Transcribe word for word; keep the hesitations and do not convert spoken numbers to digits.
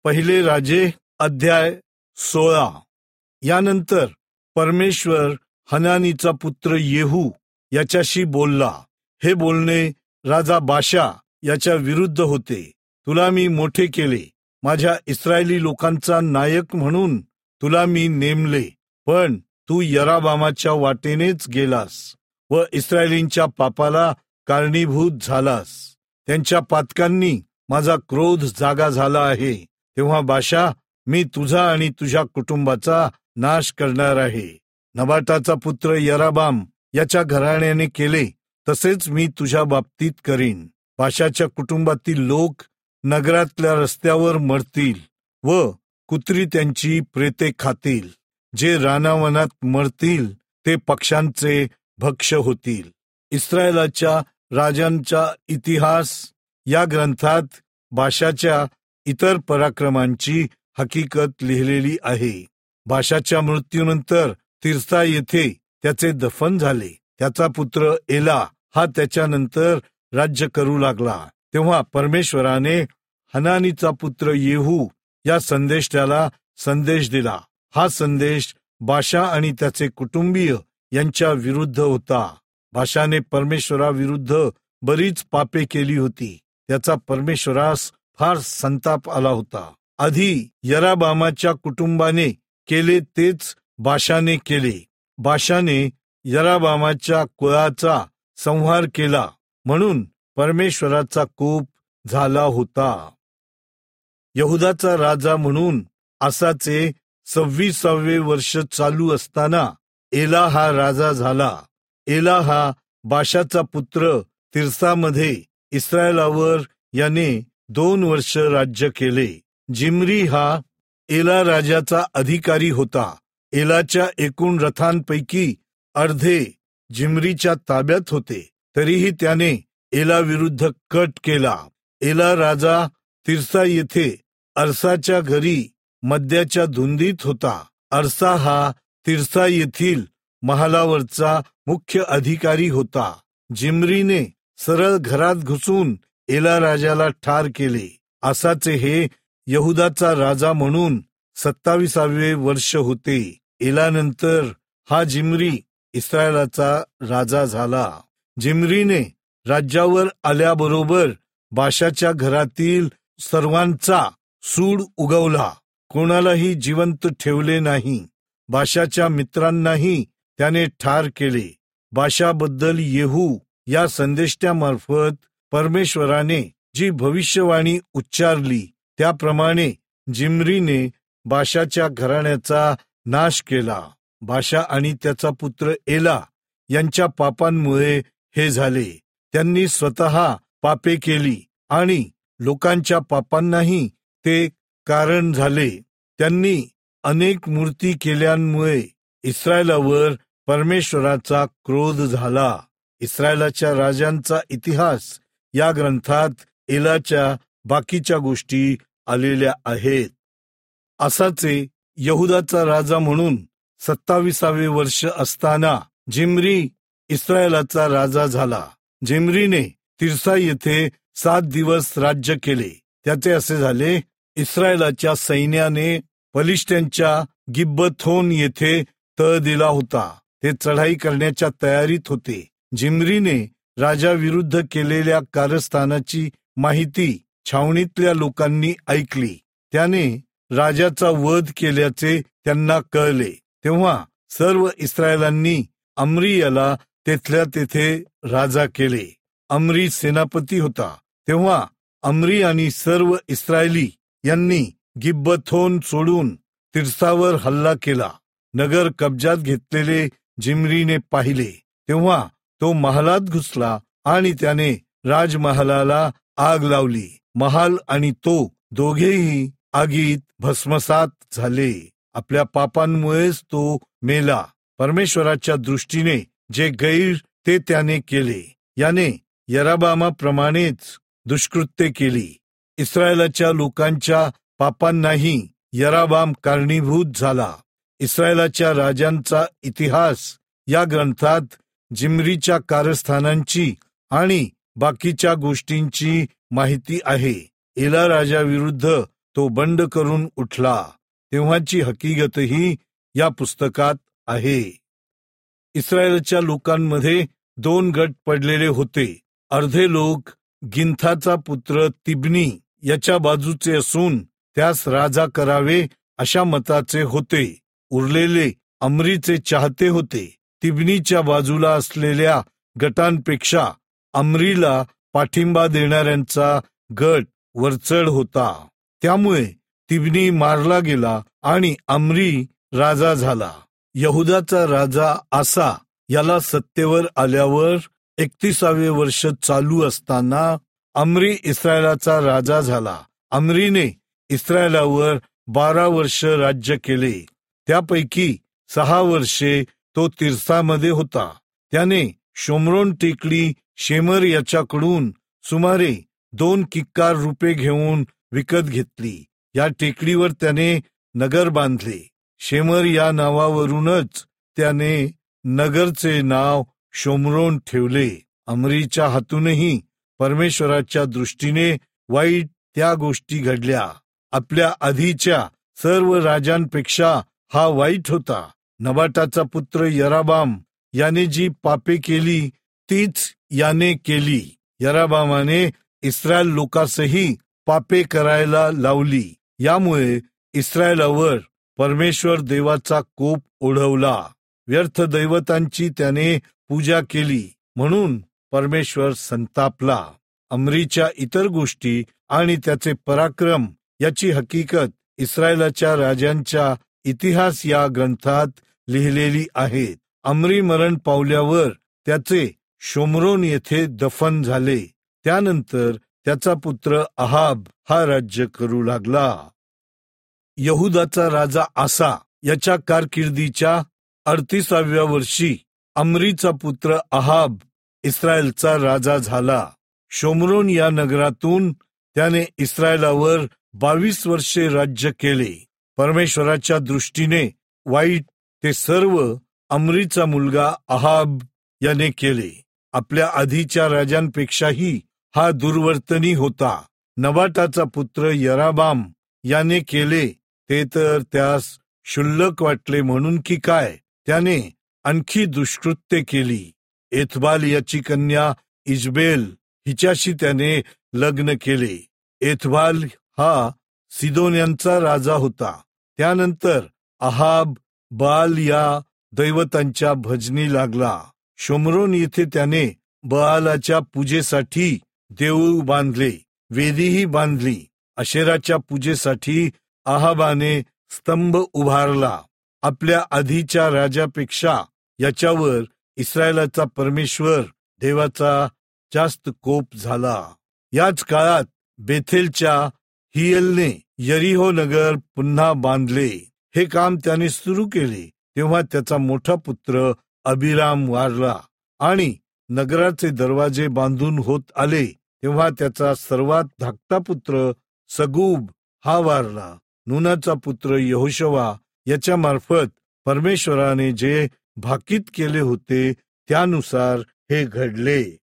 पहिले राजे अध्याय सोळा. यानंतर परमेश्वर हनानीचा पुत्र येहू याच्याशी बोलला. हे बोलणे राजा बाशा याच्या विरुद्ध होते. तुला मी मोठे केले, माझ्या इस्रायली लोकांचा नायक म्हणून तुला मी नेमले, पण तू यराबामाच्या वाटेनेच गेलास व इस्रायलींच्या पापाला कारणीभूत झालास. त्यांच्या पातकांनी माझा क्रोध जागा झाला आहे. तेव्हा बाशा, मी तुझा आणि तुझ्या कुटुंबाचा नाश करणार आहे. नबाटाचा पुत्र यराबाम याच्या घराण्याने केले तसेच मी तुझ्या बाबतीत करीन. बाशाच्या कुटुंबातील लोक नगरातल्या रस्त्यावर मरतील व कुत्री त्यांची प्रेते खातील. जे रानावनात मरतील ते पक्ष्यांचे भक्ष्य होतील. इस्रायलाच्या राजांचा इतिहास या ग्रंथात बाशाच्या इतर पराक्रमांची हकीकत लिहिलेली आहे. बाशाच्या मृत्यूनंतर तिर्सा येथे त्याचे दफन झाले. त्याचा पुत्र एला हा त्याच्यानंतर राज्य करू लागला. तेव्हा परमेश्वराने हनानीचा पुत्र येहू या संदेष्टाला संदेश दिला. हा संदेश बाशा आणि त्याचे कुटुंबीय यांच्या विरुद्ध होता. बाशाने परमेश्वराविरुद्ध बरीच पापे केली होती. त्याचा परमेश्वरास फार संताप आला होता. आधी यराबामाच्या कुटुंबाने केले तेच बाशाने केले. बाशाने यराबामाच्या कुळाचा संहार केला म्हणून परमेश्वराचा कोप झाला होता. यहुदाचा राजा म्हणून आसाचे सव्वीसावे वर्ष चालू असताना एला हा राजा झाला. एला हा बाशाचा पुत्र तिर्सामध्ये इस्रायलावर याने दोन वर्ष राज्य केले. जिमरी हा एला राजाचा अधिकारी होता. एलाच्या एकूण रथांपैकी अर्धे जिमरीच्या ताब्यात होते. तरीही त्याने एला विरुद्ध कट केला. एला राजा तिर्सा येथे अर्साच्या घरी मद्याच्या धुंदीत होता. अर्सा हा तिर्सा येथील महालावरचा मुख्य अधिकारी होता. जिमरीने सरळ घरात घुसून एला राजाला ठार केले. आसाचे हे यहुदाचा राजा म्हणून सत्ताविसावे वर्ष होते. एलानंतर हा जिमरी इस्रायलाचा राजा झाला. जिमरीने राज्यावर आल्याबरोबर बाशाच्या घरातील सर्वांचा सूड उगवला. कोणालाही जिवंत ठेवले नाही. बाशाच्या मित्रांनाही त्याने ठार केले. बाशाबद्दल येहू या संदेष्ट्यामार्फत परमेश्वराने जी भविष्यवाणी उच्चारली त्याप्रमाणे जिमरीने बाशाच्या घराण्याचा नाश केला. बाशा आणि त्याचा पुत्र एला यांच्या पापांमुळे हे झाले. त्यांनी स्वतः पापे केली आणि लोकांच्या पापांनाही ते कारण झाले. त्यांनी अनेक मूर्ती केल्यामुळे इस्रायलावर परमेश्वराचा क्रोध झाला. इस्रायलाच्या राजांचा इतिहास या ग्रंथात एलाच्या बाकीच्या गोष्टी आलेल्या आहेत. आसाचे यहुदाचा राजा म्हणून सत्ताविसावे वर्ष असताना जिमरी इस्रायलाचा राजा झाला. जिमरीने तिर्सा येथे सात दिवस राज्य केले. त्याचे असे झाले, इस्रायलाच्या सैन्याने फलिस्त्यांच्या गिब्बथोन येथे तळ दिला होता. ते चढाई करण्याच्या तयारीत होते. जिमरीने राजाविरुद्ध केलेल्या कारस्थानाची माहिती छावणीतल्या लोकांनी ऐकली. त्याने राजाचा वध केल्याचे त्यांना कळले. तेव्हा सर्व इस्रायलांनी अम्री याला तेथल्या तेथे राजा केले. अम्री सेनापती होता. तेव्हा अम्री आणि सर्व इस्रायली यांनी गिब्बथोन सोडून तिर्सावर हल्ला केला. नगर कब्जात घेतलेले जिमरीने पाहिले. तेव्हा तो महालात घुसला आणि त्याने राजमहालाला आग लावली. महाल आणि तो दोघेही आगीत भस्मसात झाले. आपल्या पापांमुळेच तो मेला. परमेश्वराच्या दृष्टीने जे गैर ते त्याने केले. याने यराबामाप्रमाणेच दुष्कृत्ये केली. इस्रायलाच्या लोकांच्या पापांनाही यराबाम कारणीभूत झाला. इस्रायलाच्या राजांचा इतिहास या ग्रंथात जिमरीच्या कारस्थानांची आणि बाकीच्या गोष्टींची माहिती आहे. एला राजाविरुद्ध तो बंड करून उठला. तेव्हाची हकीकतही या पुस्तकात आहे. इस्रायलच्या लोकांमध्ये दोन गट पडलेले होते. अर्धे लोक गिंथाचा पुत्र तिब्नी याच्या बाजूचे असून त्यास राजा करावे अशा मताचे होते. उरलेले अमरीचे चाहते होते. तिब्नीच्या बाजूला असलेल्या गटांपेक्षा अमरीला पाठिंबा देणाऱ्यांचा गट वरचढ होता. त्यामुळे तिब्नी मारला गेला आणि अमरी राजा झाला. यहुदाचा राजा आसा याला सत्तेवर आल्यावर एकतीसावे वर्ष चालू असताना अमरी इस्रायलाचा राजा झाला. अमरीने इस्रायलावर बारा वर्ष राज्य केले. त्यापैकी सहा वर्षे तो तिर्सामध्ये होता. त्याने शोम्रोन टेकडी शेमर याच्याकडून सुमारे दोन किक्कार रुपये घेऊन विकत घेतली. या टेकडीवर त्याने नगर बांधले. शेमर या नावावरूनच त्याने नगरचे नाव शोम्रोन ठेवले. अमरीच्या हातूनही परमेश्वराच्या दृष्टीने वाईट त्या गोष्टी घडल्या. आपल्या आधीच्या सर्व राजांपेक्षा हा वाईट होता. नबाटाचा पुत्र यराबाम याने जी पापे केली तीच याने केली. यराबामाने इस्रायल लोकांसही पापे करायला लावली. यामुळे इस्रायलावर परमेश्वर देवाचा कोप ओढवला. व्यर्थ दैवतांची त्याने पूजा केली म्हणून परमेश्वर संतापला. अमरीच्या इतर गोष्टी आणि त्याचे पराक्रम याची हकीकत इस्रायलाच्या राजांच्या इतिहास या ग्रंथात लिहिलेली आहे. अमरी मरण पावल्यावर त्याचे शोम्रोन येथे दफन झाले. त्यानंतर त्याचा पुत्र अहाब हा राज्य करू लागला. यहुदाचा राजा आसा याच्या कारकिर्दीच्या अडतीसाव्या वर्षी अमरीचा पुत्र अहाब इस्रायलचा राजा झाला. शोम्रोन या नगरातून त्याने इस्रायलावर बावीस वर्षे राज्य केले. परमेश्वराच्या दृष्टीने वाईट ते सर्व अमरीचा मुलगा अहाब याने केले. आपल्या आधीच्या राजांपेक्षाही हा दुर्वर्तनी होता. नबाटाचा पुत्र यराबाम याने केले ते तर त्यास क्षुल्लक वाटले म्हणून की काय, त्याने आणखी दुष्कृत्य केली. एथबाल याची कन्या इजबेल हिच्याशी त्याने लग्न केले. एथबाल हा सिदोन्यांचा राजा होता. त्यानंतर अहाब बाल या दैवतांच्या भजनी लागला. शोम्रोन येथे त्याने बालाच्या पूजेसाठी देऊळ बांधले, वेदीही बांधली. अशेराच्या पूजेसाठी अहाबाने स्तंभ उभारला. आपल्या आधीच्या राजापेक्षा याच्यावर इस्रायलाचा परमेश्वर देवाचा जास्त कोप झाला. याच काळात बेथेलच्या हियलने यरीहो नगर पुन्हा बांधले. हे काम त्याने सुरू केले तेव्हा त्याचा मोठा पुत्र अबिराम वारला आणि नगराचे दरवाजे बांधून होत आले तेव्हा त्याचा सर्वात धाकटा पुत्र सगूब हा वारला. नूनाचा पुत्र यहोशवा याच्या मार्फत परमेश्वराने जे भाकीत केले होते त्यानुसार हे घडले.